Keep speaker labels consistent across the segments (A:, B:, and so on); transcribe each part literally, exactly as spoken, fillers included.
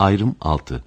A: Ayrım altı.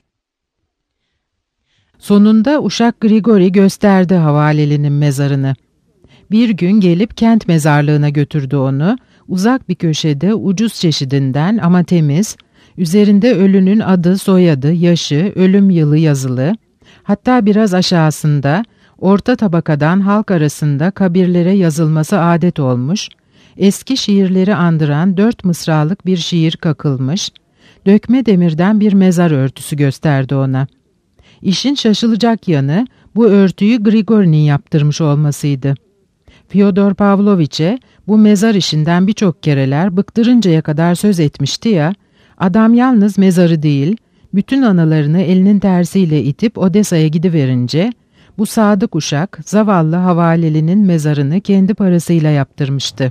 B: Sonunda uşak Grigori gösterdi havalelinin mezarını. Bir gün gelip kent mezarlığına götürdü onu, uzak bir köşede ucuz çeşidinden ama temiz, üzerinde ölünün adı, soyadı, yaşı, ölüm yılı yazılı, hatta biraz aşağısında, orta tabakadan halk arasında kabirlere yazılması adet olmuş, eski şiirleri andıran dört mısralık bir şiir kakılmış, dökme demirden bir mezar örtüsü gösterdi ona. İşin şaşılacak yanı bu örtüyü Grigori'nin yaptırmış olmasıydı. Fyodor Pavloviç'e bu mezar işinden birçok kereler bıktırıncaya kadar söz etmişti ya, adam yalnız mezarı değil, bütün anılarını elinin tersiyle itip Odessa'ya gidiverince, bu sadık uşak zavallı havalelinin mezarını kendi parasıyla yaptırmıştı.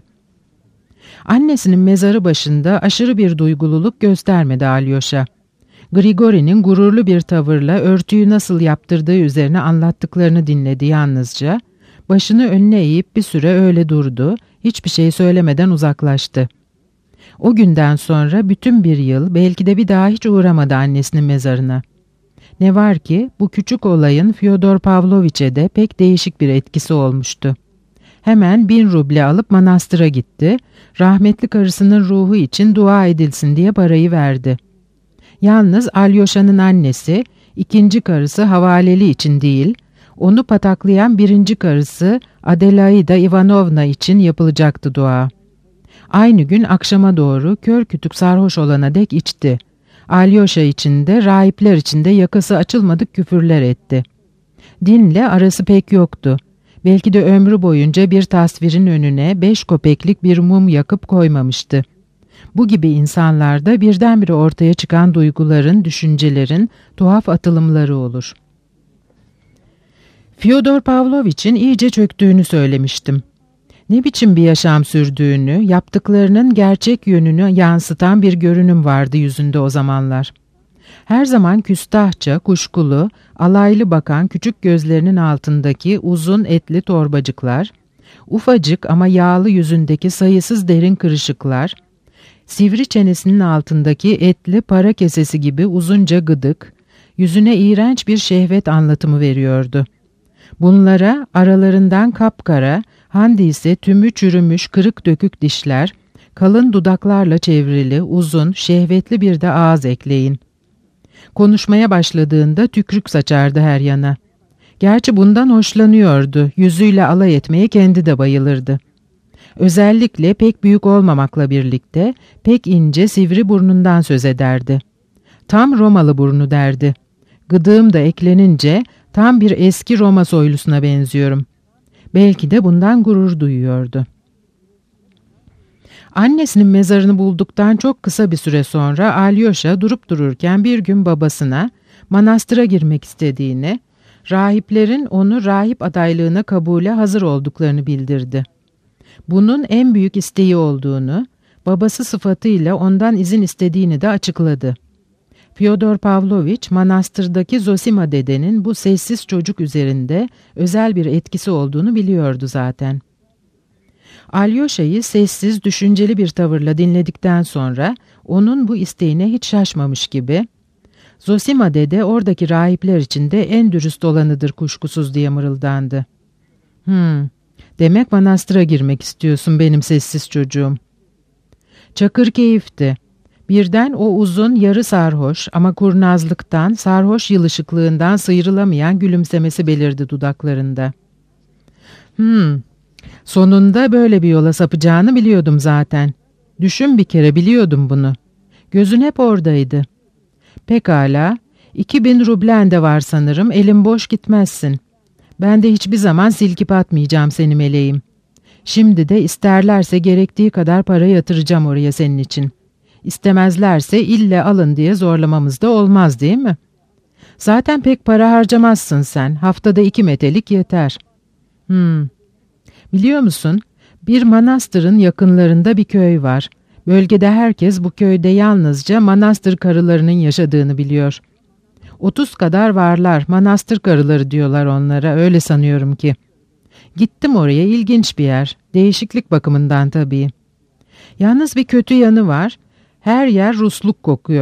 B: Annesinin mezarı başında aşırı bir duygululuk göstermedi Alyosha. Grigori'nin gururlu bir tavırla örtüyü nasıl yaptırdığı üzerine anlattıklarını dinledi yalnızca, başını önüne eğip bir süre öyle durdu, hiçbir şey söylemeden uzaklaştı. O günden sonra bütün bir yıl belki de bir daha hiç uğramadı annesinin mezarına. Ne var ki bu küçük olayın Fyodor Pavloviç'e de pek değişik bir etkisi olmuştu. Hemen bin ruble alıp manastıra gitti, rahmetli karısının ruhu için dua edilsin diye parayı verdi. Yalnız Alyosha'nın annesi, ikinci karısı havaleli için değil, onu pataklayan birinci karısı Adelaida Ivanovna için yapılacaktı dua. Aynı gün akşama doğru kör kütük sarhoş olana dek içti. Alyosha için de rahipler için de yakası açılmadık küfürler etti. Dinle arası pek yoktu. Belki de ömrü boyunca bir tasvirin önüne beş kopeklik bir mum yakıp koymamıştı. Bu gibi insanlarda birdenbire ortaya çıkan duyguların, düşüncelerin tuhaf atılımları olur. Fyodor Pavloviç'in iyice çöktüğünü söylemiştim. Ne biçim bir yaşam sürdüğünü, yaptıklarının gerçek yönünü yansıtan bir görünüm vardı yüzünde o zamanlar. Her zaman küstahça, kuşkulu, alaylı bakan küçük gözlerinin altındaki uzun etli torbacıklar, ufacık ama yağlı yüzündeki sayısız derin kırışıklar, sivri çenesinin altındaki etli para kesesi gibi uzunca gıdık, yüzüne iğrenç bir şehvet anlatımı veriyordu. Bunlara aralarından kapkara, handi ise tümü çürümüş kırık dökük dişler, kalın dudaklarla çevrili, uzun, şehvetli bir de ağız ekleyin. Konuşmaya başladığında tükrük saçardı her yana. Gerçi bundan hoşlanıyordu, yüzüyle alay etmeye kendi de bayılırdı. Özellikle pek büyük olmamakla birlikte pek ince sivri burnundan söz ederdi. Tam Romalı burnu derdi. Gıdığım da eklenince tam bir eski Roma soylusuna benziyorum. Belki de bundan gurur duyuyordu. Annesinin mezarını bulduktan çok kısa bir süre sonra Alyosha durup dururken bir gün babasına manastıra girmek istediğini, rahiplerin onu rahip adaylığına kabule hazır olduklarını bildirdi. Bunun en büyük isteği olduğunu, babası sıfatıyla ondan izin istediğini de açıkladı. Fyodor Pavloviç, manastırdaki Zosima dedenin bu sessiz çocuk üzerinde özel bir etkisi olduğunu biliyordu zaten. Alyosha'yı sessiz, düşünceli bir tavırla dinledikten sonra onun bu isteğine hiç şaşmamış gibi, Zosima dede oradaki rahipler içinde en dürüst olanıdır kuşkusuz diye mırıldandı. Hmm, demek manastıra girmek istiyorsun benim sessiz çocuğum. Çakır keyifti. Birden o uzun, yarı sarhoş ama kurnazlıktan, sarhoş yılışıklığından sıyrılamayan gülümsemesi belirdi dudaklarında. Hmm, sonunda böyle bir yola sapacağını biliyordum zaten. Düşün bir kere, biliyordum bunu. Gözün hep oradaydı. Pekala, iki bin rublen de var sanırım, elim boş gitmezsin. Ben de hiçbir zaman silkip atmayacağım seni meleğim. Şimdi de isterlerse gerektiği kadar para yatıracağım oraya senin için. İstemezlerse ille alın diye zorlamamız da olmaz değil mi? Zaten pek para harcamazsın sen. Haftada iki metelik yeter. Hmm. Biliyor musun? Bir manastırın yakınlarında bir köy var. Bölgede herkes bu köyde yalnızca manastır karılarının yaşadığını biliyor. Otuz kadar varlar. Manastır karıları diyorlar onlara. Öyle sanıyorum ki. Gittim oraya, ilginç bir yer. Değişiklik bakımından tabii. Yalnız bir kötü yanı var. Her yer Rusluk kokuyor.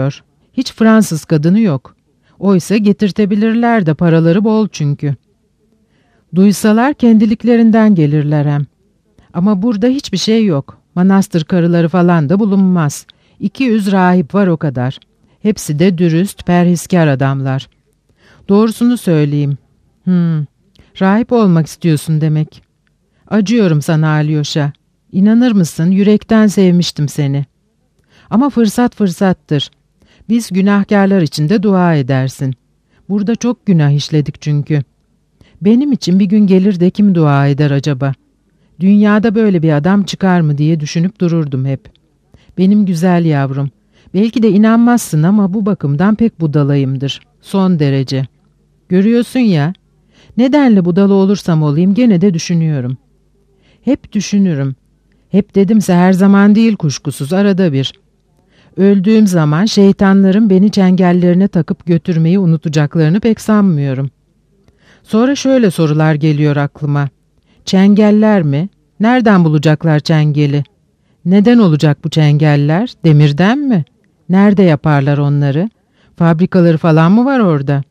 B: Hiç Fransız kadını yok. Oysa getirtebilirler de paraları bol çünkü. Duysalar kendiliklerinden gelirler hem. Ama burada hiçbir şey yok. Manastır karıları falan da bulunmaz. İki yüz rahip var o kadar. Hepsi de dürüst, perhiskar adamlar. Doğrusunu söyleyeyim. Hmm, rahip olmak istiyorsun demek. Acıyorum sana Alyosha. İnanır mısın, yürekten sevmiştim seni. Ama fırsat fırsattır. Biz günahkarlar için de dua edersin. Burada çok günah işledik çünkü. Benim için bir gün gelir de kim dua eder acaba? Dünyada böyle bir adam çıkar mı diye düşünüp dururdum hep. Benim güzel yavrum. Belki de inanmazsın ama bu bakımdan pek budalayımdır. Son derece. Görüyorsun ya. Nedenle budala olursam olayım gene de düşünüyorum. Hep düşünürüm. Hep dedimse her zaman değil kuşkusuz, arada bir. Öldüğüm zaman şeytanların beni çengellerine takıp götürmeyi unutacaklarını pek sanmıyorum. Sonra şöyle sorular geliyor aklıma. Çengeller mi? Nereden bulacaklar çengeli? Neden olacak bu çengeller? Demirden mi? Nerede yaparlar onları? Fabrikaları falan mı var orada?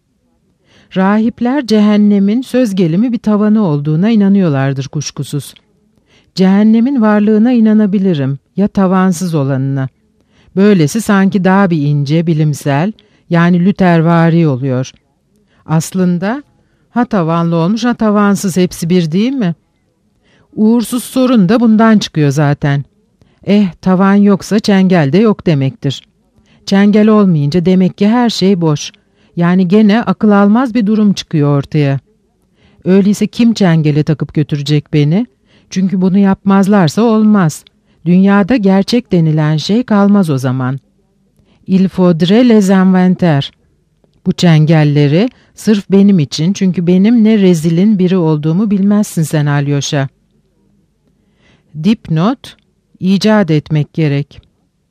B: Rahipler cehennemin söz gelimi bir tavanı olduğuna inanıyorlardır kuşkusuz. Cehennemin varlığına inanabilirim ya tavansız olanına. Böylesi sanki daha bir ince, bilimsel, yani Lütervari oluyor. Aslında ha tavanlı olmuş ha tavansız, hepsi bir değil mi? Uğursuz sorun da bundan çıkıyor zaten. Eh, tavan yoksa çengel de yok demektir. Çengel olmayınca demek ki her şey boş. Yani gene akıl almaz bir durum çıkıyor ortaya. Öyleyse kim çengele takıp götürecek beni? Çünkü bunu yapmazlarsa olmaz. Dünyada gerçek denilen şey kalmaz o zaman. Il faudrait les inventer. Bu çengelleri sırf benim için, çünkü benim ne rezilin biri olduğumu bilmezsin sen Alyosha. Dipnot, icat etmek gerek.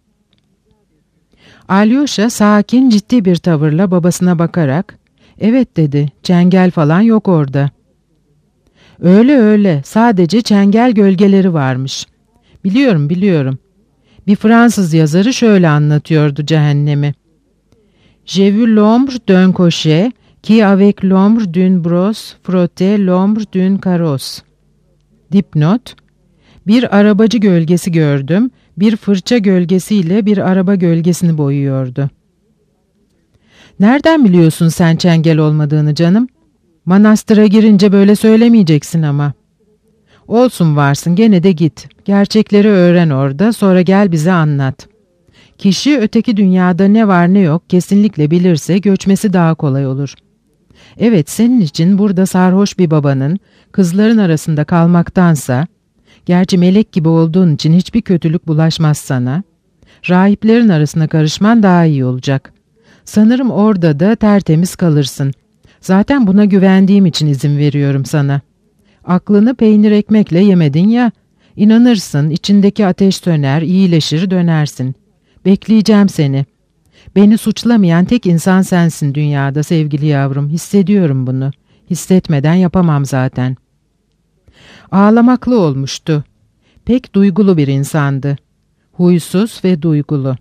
B: Alyosha sakin, ciddi bir tavırla babasına bakarak, evet dedi, çengel falan yok orada. Öyle öyle, sadece çengel gölgeleri varmış. Biliyorum, biliyorum. Bir Fransız yazarı şöyle anlatıyordu cehennemi. J'ai vu l'ombre d'un cocher qui avec l'ombre d'une brosse frottait l'ombre d'une carrosse. Dipnot, bir arabacı gölgesi gördüm, bir fırça gölgesiyle bir araba gölgesini boyuyordu. Nereden biliyorsun sen çengel olmadığını canım? Manastıra girince böyle söylemeyeceksin ama. Olsun varsın, gene de git. Gerçekleri öğren orada, sonra gel bize anlat. Kişi öteki dünyada ne var ne yok kesinlikle bilirse göçmesi daha kolay olur. Evet, senin için burada sarhoş bir babanın kızların arasında kalmaktansa, gerçi melek gibi olduğun için hiçbir kötülük bulaşmaz sana, rahiplerin arasına karışman daha iyi olacak. Sanırım orada da tertemiz kalırsın. Zaten buna güvendiğim için izin veriyorum sana. Aklını peynir ekmekle yemedin ya, inanırsın, içindeki ateş söner, iyileşir, dönersin. Bekleyeceğim seni. Beni suçlamayan tek insan sensin dünyada sevgili yavrum, hissediyorum bunu. Hissetmeden yapamam zaten. Ağlamaklı olmuştu. Pek duygulu bir insandı. Huysuz ve duygulu.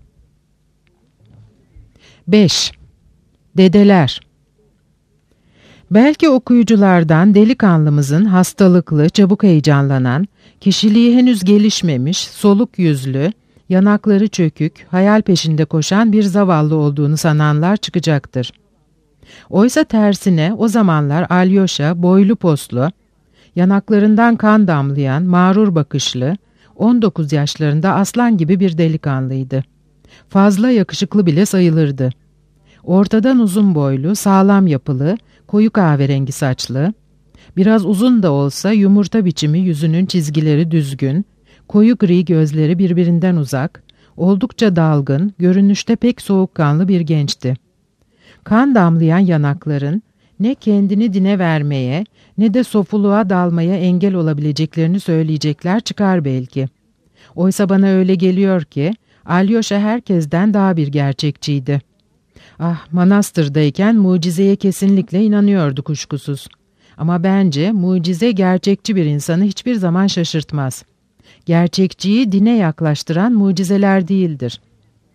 B: beş. Dedeler. Belki okuyuculardan delikanlımızın hastalıklı, çabuk heyecanlanan, kişiliği henüz gelişmemiş, soluk yüzlü, yanakları çökük, hayal peşinde koşan bir zavallı olduğunu sananlar çıkacaktır. Oysa tersine o zamanlar Alyosha boylu poslu, yanaklarından kan damlayan, mağrur bakışlı, on dokuz yaşlarında aslan gibi bir delikanlıydı. Fazla yakışıklı bile sayılırdı. Ortadan uzun boylu, sağlam yapılı, koyu kahverengi saçlı, biraz uzun da olsa yumurta biçimi yüzünün çizgileri düzgün, koyu gri gözleri birbirinden uzak, oldukça dalgın, görünüşte pek soğukkanlı bir gençti. Kan damlayan yanakların ne kendini dine vermeye ne de sofuluğa dalmaya engel olabileceklerini söyleyecekler çıkar belki. Oysa bana öyle geliyor ki Alyosha herkesten daha bir gerçekçiydi. Ah, manastırdayken mucizeye kesinlikle inanıyordu kuşkusuz. Ama bence mucize gerçekçi bir insanı hiçbir zaman şaşırtmaz. Gerçekçiyi dine yaklaştıran mucizeler değildir.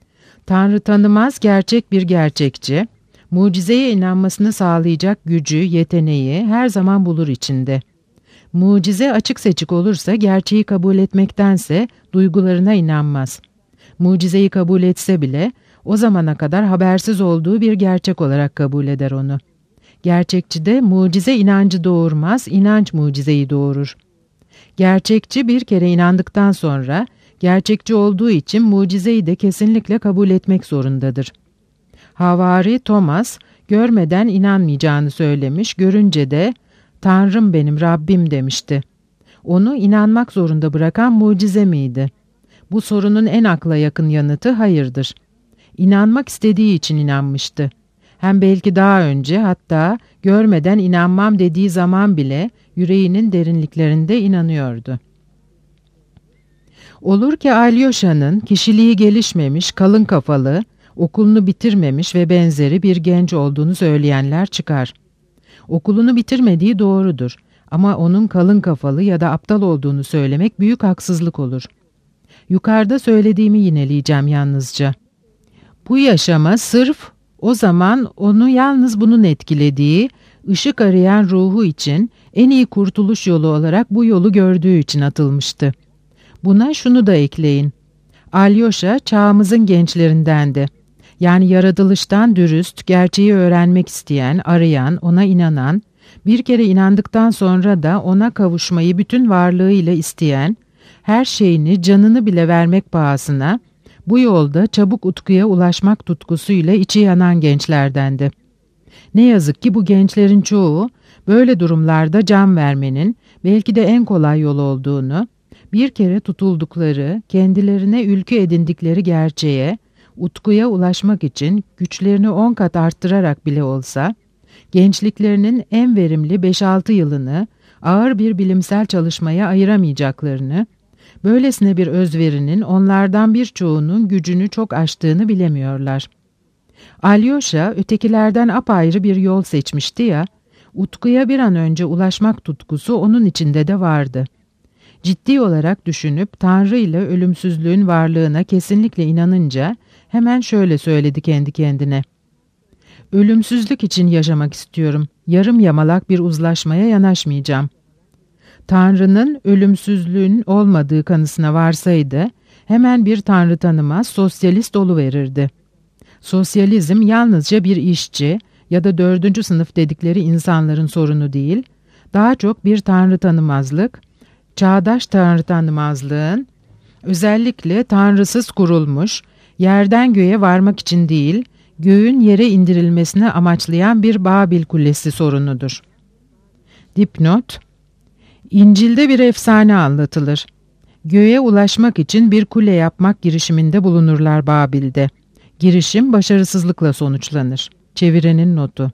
B: Tanrı tanımaz gerçek bir gerçekçi, mucizeye inanmasını sağlayacak gücü, yeteneği her zaman bulur içinde. Mucize açık seçik olursa gerçeği kabul etmektense duygularına inanmaz. Mucizeyi kabul etse bile o zamana kadar habersiz olduğu bir gerçek olarak kabul eder onu. Gerçekçide mucize inancı doğurmaz, inanç mucizeyi doğurur. Gerçekçi bir kere inandıktan sonra gerçekçi olduğu için mucizeyi de kesinlikle kabul etmek zorundadır. Havari Thomas görmeden inanmayacağını söylemiş, görünce de "Tanrım benim Rabbim" demişti. Onu inanmak zorunda bırakan mucize miydi? Bu sorunun en akla yakın yanıtı hayırdır. İnanmak istediği için inanmıştı. Hem belki daha önce, hatta görmeden inanmam dediği zaman bile yüreğinin derinliklerinde inanıyordu. Olur ki Alyosha'nın kişiliği gelişmemiş, kalın kafalı, okulunu bitirmemiş ve benzeri bir genç olduğunu söyleyenler çıkar. Okulunu bitirmediği doğrudur ama onun kalın kafalı ya da aptal olduğunu söylemek büyük haksızlık olur. Yukarıda söylediğimi yineleyeceğim yalnızca. Bu yaşama sırf o zaman onu yalnız bunun etkilediği, ışık arayan ruhu için en iyi kurtuluş yolu olarak bu yolu gördüğü için atılmıştı. Buna şunu da ekleyin. Alyosha çağımızın gençlerindendi. Yani yaratılıştan dürüst, gerçeği öğrenmek isteyen, arayan, ona inanan, bir kere inandıktan sonra da ona kavuşmayı bütün varlığıyla isteyen, her şeyini, canını bile vermek pahasına, bu yolda çabuk utkuya ulaşmak tutkusuyla içi yanan gençlerdendi. Ne yazık ki bu gençlerin çoğu, böyle durumlarda can vermenin belki de en kolay yol olduğunu, bir kere tutuldukları, kendilerine ülke edindikleri gerçeğe, utkuya ulaşmak için güçlerini on kat arttırarak bile olsa, gençliklerinin en verimli beş altı yılını ağır bir bilimsel çalışmaya ayıramayacaklarını, böylesine bir özverinin onlardan birçoğunun gücünü çok aştığını bilemiyorlar. Alyosha ötekilerden apayrı bir yol seçmişti ya, utkuya bir an önce ulaşmak tutkusu onun içinde de vardı. Ciddi olarak düşünüp Tanrı ile ölümsüzlüğün varlığına kesinlikle inanınca hemen şöyle söyledi kendi kendine. Ölümsüzlük için yaşamak istiyorum. Yarım yamalak bir uzlaşmaya yanaşmayacağım. Tanrı'nın ölümsüzlüğün olmadığı kanısına varsaydı, hemen bir Tanrı tanımaz sosyalist oluverirdi. Sosyalizm yalnızca bir işçi ya da dördüncü sınıf dedikleri insanların sorunu değil, daha çok bir Tanrı tanımazlık, çağdaş Tanrı tanımazlığın, özellikle tanrısız kurulmuş, yerden göğe varmak için değil, göğün yere indirilmesini amaçlayan bir Babil Kulesi sorunudur. Dipnot: İncil'de bir efsane anlatılır. Göğe ulaşmak için bir kule yapmak girişiminde bulunurlar Babil'de. Girişim başarısızlıkla sonuçlanır. Çevirenin notu.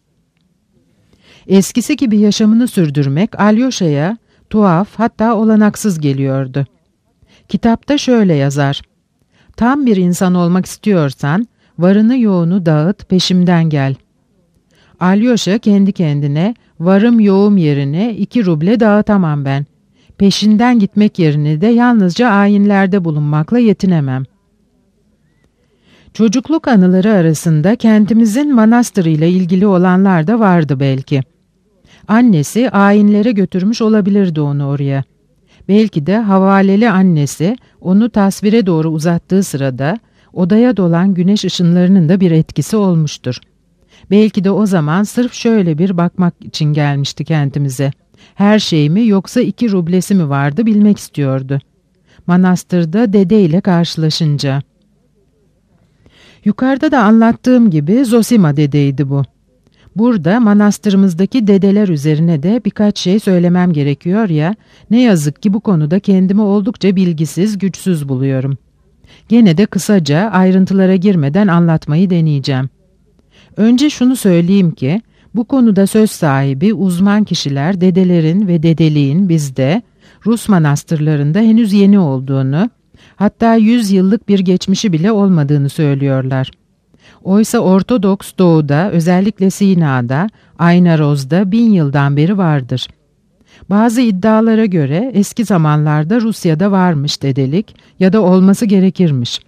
B: Eskisi gibi yaşamını sürdürmek Alyosha'ya tuhaf, hatta olanaksız geliyordu. Kitapta şöyle yazar: Tam bir insan olmak istiyorsan varını yoğunu dağıt, peşimden gel. Alyosha kendi kendine, varım yoğum yerine iki ruble dağıtamam ben. Peşinden gitmek yerine de yalnızca ayinlerde bulunmakla yetinemem. Çocukluk anıları arasında kentimizin manastırıyla ilgili olanlar da vardı belki. Annesi ayinlere götürmüş olabilirdi onu oraya. Belki de havaleli annesi onu tasvire doğru uzattığı sırada odaya dolan güneş ışınlarının da bir etkisi olmuştur. Belki de o zaman sırf şöyle bir bakmak için gelmişti kentimize. Her şey mi yoksa iki rublesi mi vardı bilmek istiyordu. Manastırda dede ile karşılaşınca. Yukarıda da anlattığım gibi Zosima dedeydi bu. Burada manastırımızdaki dedeler üzerine de birkaç şey söylemem gerekiyor ya, ne yazık ki bu konuda kendimi oldukça bilgisiz, güçsüz buluyorum. Gene de kısaca ayrıntılara girmeden anlatmayı deneyeceğim. Önce şunu söyleyeyim ki, bu konuda söz sahibi uzman kişiler dedelerin ve dedeliğin bizde, Rus manastırlarında henüz yeni olduğunu, hatta yüz yıllık bir geçmişi bile olmadığını söylüyorlar. Oysa Ortodoks Doğu'da, özellikle Sina'da, Aynaroz'da bin yıldan beri vardır. Bazı iddialara göre eski zamanlarda Rusya'da varmış dedelik ya da olması gerekirmiş.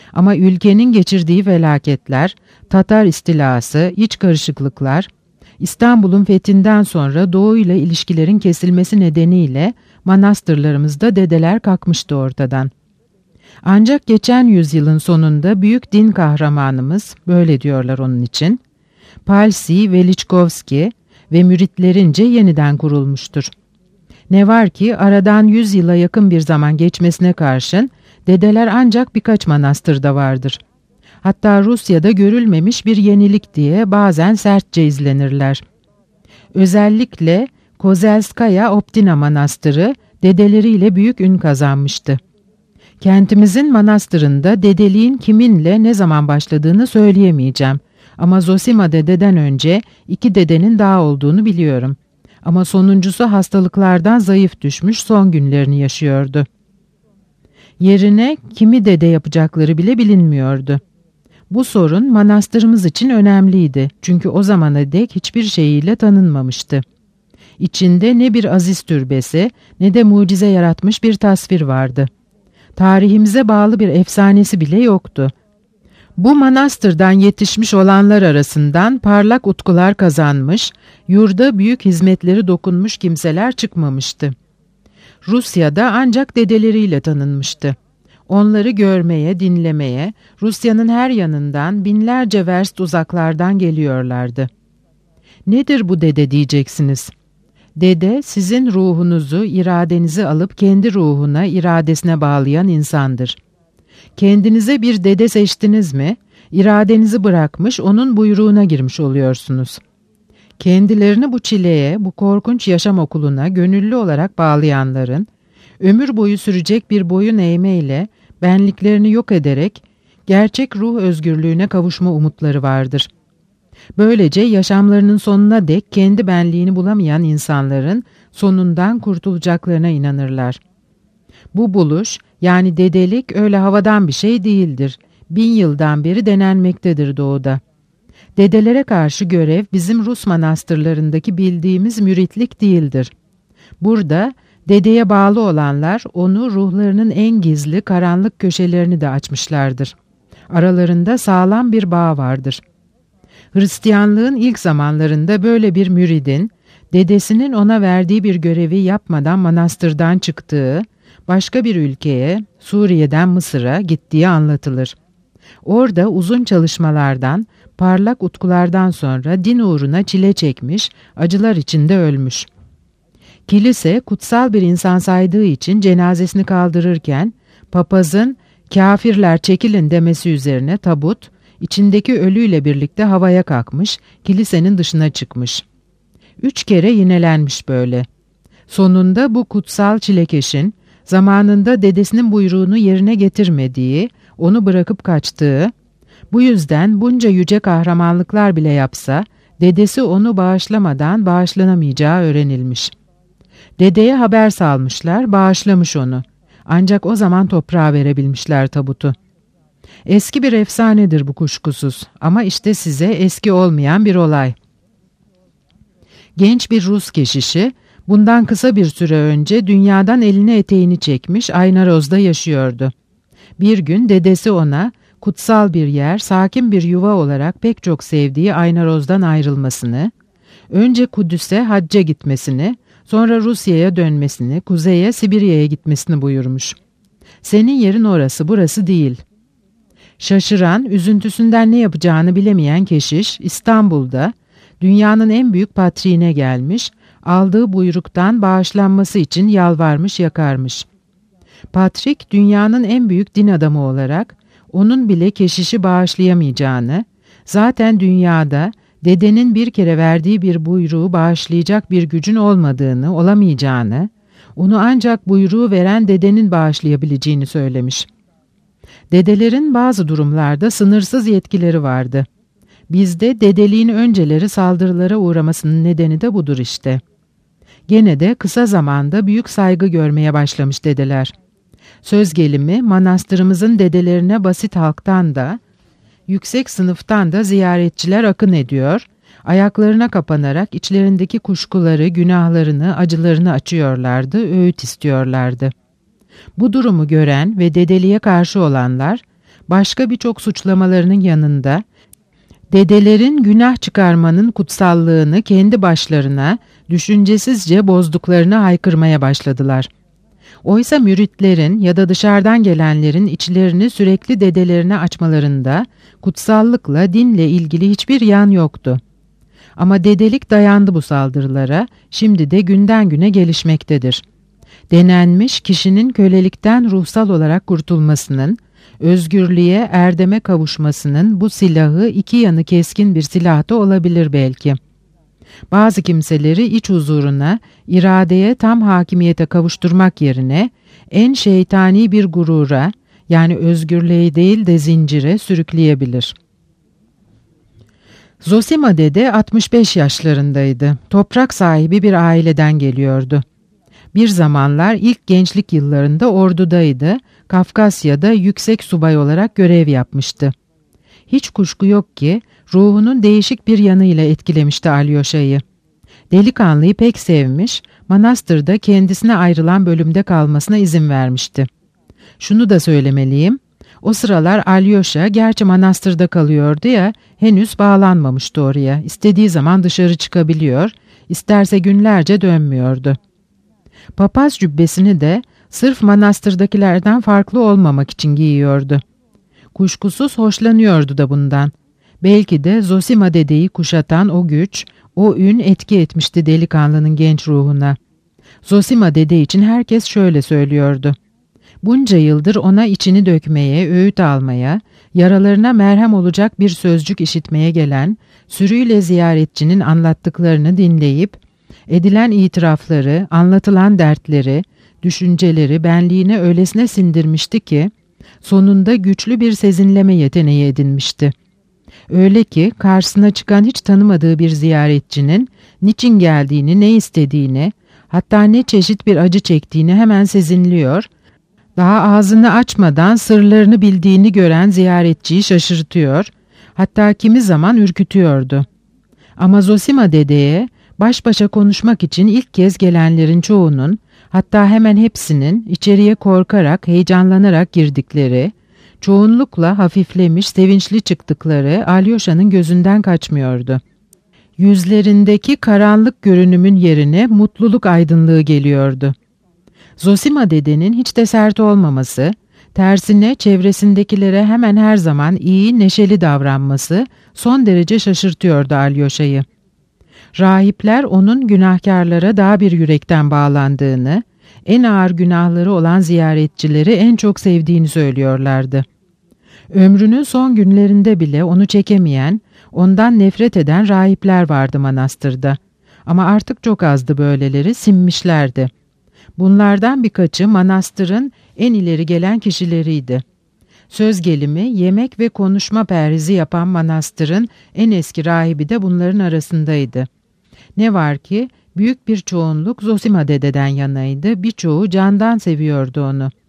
B: Ama ülkenin geçirdiği felaketler, Tatar istilası, iç karışıklıklar, İstanbul'un fethinden sonra Doğu ile ilişkilerin kesilmesi nedeniyle manastırlarımızda dedeler kalkmıştı ortadan. Ancak geçen yüzyılın sonunda büyük din kahramanımız, böyle diyorlar onun için, Palsi Veliçkovski ve müritlerince yeniden kurulmuştur. Ne var ki aradan yüz yıla yakın bir zaman geçmesine karşın dedeler ancak birkaç manastırda vardır. Hatta Rusya'da görülmemiş bir yenilik diye bazen sertçe izlenirler. Özellikle Kozelskaya Optina Manastırı dedeleriyle büyük ün kazanmıştı. Kentimizin manastırında dedeliğin kiminle ne zaman başladığını söyleyemeyeceğim. Ama Zosima dededen önce iki dedenin daha olduğunu biliyorum. Ama sonuncusu hastalıklardan zayıf düşmüş, son günlerini yaşıyordu. Yerine kimi dede yapacakları bile bilinmiyordu. Bu sorun manastırımız için önemliydi. Çünkü o zamana dek hiçbir şeyiyle tanınmamıştı. İçinde ne bir aziz türbesi ne de mucize yaratmış bir tasvir vardı. Tarihimize bağlı bir efsanesi bile yoktu. Bu manastırdan yetişmiş olanlar arasından parlak utkular kazanmış, yurda büyük hizmetleri dokunmuş kimseler çıkmamıştı. Rusya'da ancak dedeleriyle tanınmıştı. Onları görmeye, dinlemeye, Rusya'nın her yanından binlerce verst uzaklardan geliyorlardı. Nedir bu dede diyeceksiniz? Dede, sizin ruhunuzu, iradenizi alıp kendi ruhuna, iradesine bağlayan insandır. Kendinize bir dede seçtiniz mi, iradenizi bırakmış, onun buyruğuna girmiş oluyorsunuz. Kendilerini bu çileye, bu korkunç yaşam okuluna gönüllü olarak bağlayanların, ömür boyu sürecek bir boyun eğmeyle, benliklerini yok ederek, gerçek ruh özgürlüğüne kavuşma umutları vardır. Böylece yaşamlarının sonuna dek kendi benliğini bulamayan insanların sonundan kurtulacaklarına inanırlar. Bu buluş, yani dedelik öyle havadan bir şey değildir. Bin yıldan beri denenmektedir doğuda. Dedelere karşı görev bizim Rus manastırlarındaki bildiğimiz müritlik değildir. Burada dedeye bağlı olanlar onu ruhlarının en gizli karanlık köşelerini de açmışlardır. Aralarında sağlam bir bağ vardır. Hristiyanlığın ilk zamanlarında böyle bir müridin, dedesinin ona verdiği bir görevi yapmadan manastırdan çıktığı, başka bir ülkeye, Suriye'den Mısır'a gittiği anlatılır. Orada uzun çalışmalardan, parlak utkulardan sonra din uğruna çile çekmiş, acılar içinde ölmüş. Kilise kutsal bir insan saydığı için cenazesini kaldırırken, papazın "kafirler çekilin" demesi üzerine tabut, içindeki ölüyle birlikte havaya kalkmış, kilisenin dışına çıkmış. Üç kere yinelenmiş böyle. Sonunda bu kutsal çilekeşin, zamanında dedesinin buyruğunu yerine getirmediği, onu bırakıp kaçtığı, bu yüzden bunca yüce kahramanlıklar bile yapsa, dedesi onu bağışlamadan bağışlanamayacağı öğrenilmiş. Dedeye haber salmışlar, bağışlamış onu. Ancak o zaman toprağa verebilmişler tabutu. Eski bir efsanedir bu kuşkusuz ama işte size eski olmayan bir olay. Genç bir Rus keşişi, bundan kısa bir süre önce dünyadan elini eteğini çekmiş Aynaroz'da yaşıyordu. Bir gün dedesi ona kutsal bir yer, sakin bir yuva olarak pek çok sevdiği Aynaroz'dan ayrılmasını, önce Kudüs'e hacca gitmesini, sonra Rusya'ya dönmesini, kuzeye Sibirya'ya gitmesini buyurmuş. Senin yerin orası, burası değil. Şaşıran, üzüntüsünden ne yapacağını bilemeyen keşiş İstanbul'da dünyanın en büyük patriğine gelmiş, aldığı buyruktan bağışlanması için yalvarmış yakarmış. Patrik dünyanın en büyük din adamı olarak onun bile keşişi bağışlayamayacağını, zaten dünyada dedenin bir kere verdiği bir buyruğu bağışlayacak bir gücün olmadığını, olamayacağını, onu ancak buyruğu veren dedenin bağışlayabileceğini söylemiş. Dedelerin bazı durumlarda sınırsız yetkileri vardı. Bizde dedeliğin önceleri saldırılara uğramasının nedeni de budur işte. Gene de kısa zamanda büyük saygı görmeye başlamış dedeler. Söz gelimi manastırımızın dedelerine basit halktan da, yüksek sınıftan da ziyaretçiler akın ediyor, ayaklarına kapanarak içlerindeki kuşkuları, günahlarını, acılarını açıyorlardı, öğüt istiyorlardı. Bu durumu gören ve dedeliğe karşı olanlar, başka birçok suçlamalarının yanında, dedelerin günah çıkarmanın kutsallığını kendi başlarına düşüncesizce bozduklarını haykırmaya başladılar. Oysa müritlerin ya da dışarıdan gelenlerin içlerini sürekli dedelerine açmalarında kutsallıkla, dinle ilgili hiçbir yan yoktu. Ama dedelik dayandı bu saldırılara, şimdi de günden güne gelişmektedir. Denenmiş kişinin kölelikten ruhsal olarak kurtulmasının, özgürlüğe, erdeme kavuşmasının bu silahı iki yanı keskin bir silah da olabilir belki. Bazı kimseleri iç huzuruna, iradeye tam hakimiyete kavuşturmak yerine en şeytani bir gurura, yani özgürlüğe değil de zincire sürükleyebilir. Zosima dede altmış beş yaşlarındaydı. Toprak sahibi bir aileden geliyordu. Bir zamanlar ilk gençlik yıllarında ordudaydı, Kafkasya'da yüksek subay olarak görev yapmıştı. Hiç kuşku yok ki ruhunun değişik bir yanıyla etkilemişti Alyosha'yı. Delikanlıyı pek sevmiş, manastırda kendisine ayrılan bölümde kalmasına izin vermişti. Şunu da söylemeliyim, o sıralar Alyosha gerçi manastırda kalıyordu ya, henüz bağlanmamıştı oraya. İstediği zaman dışarı çıkabiliyor, isterse günlerce dönmüyordu. Papaz cübbesini de sırf manastırdakilerden farklı olmamak için giyiyordu. Kuşkusuz hoşlanıyordu da bundan. Belki de Zosima dedeyi kuşatan o güç, o ün etki etmişti delikanlının genç ruhuna. Zosima dede için herkes şöyle söylüyordu. Bunca yıldır ona içini dökmeye, öğüt almaya, yaralarına merhem olacak bir sözcük işitmeye gelen, sürüyle ziyaretçinin anlattıklarını dinleyip, edilen itirafları, anlatılan dertleri, düşünceleri benliğine öylesine sindirmişti ki, sonunda güçlü bir sezinleme yeteneği edinmişti. Öyle ki karşısına çıkan hiç tanımadığı bir ziyaretçinin niçin geldiğini, ne istediğini, hatta ne çeşit bir acı çektiğini hemen sezinliyor, daha ağzını açmadan sırlarını bildiğini gören ziyaretçiyi şaşırtıyor, hatta kimi zaman ürkütüyordu. Ama Zosima dedeye baş başa konuşmak için ilk kez gelenlerin çoğunun, hatta hemen hepsinin içeriye korkarak, heyecanlanarak girdikleri, çoğunlukla hafiflemiş, sevinçli çıktıkları Alyosha'nın gözünden kaçmıyordu. Yüzlerindeki karanlık görünümün yerine mutluluk aydınlığı geliyordu. Zosima dedenin hiç de sert olmaması, tersine çevresindekilere hemen her zaman iyi, neşeli davranması son derece şaşırtıyordu Alyosha'yı. Rahipler onun günahkarlara daha bir yürekten bağlandığını, en ağır günahları olan ziyaretçileri en çok sevdiğini söylüyorlardı. Ömrünün son günlerinde bile onu çekemeyen, ondan nefret eden rahipler vardı manastırda. Ama artık çok azdı böyleleri, sinmişlerdi. Bunlardan birkaçı manastırın en ileri gelen kişileriydi. Söz gelimi, yemek ve konuşma perhizi yapan manastırın en eski rahibi de bunların arasındaydı. Ne var ki büyük bir çoğunluk Zosima dededen yanaydı, birçoğu candan seviyordu onu.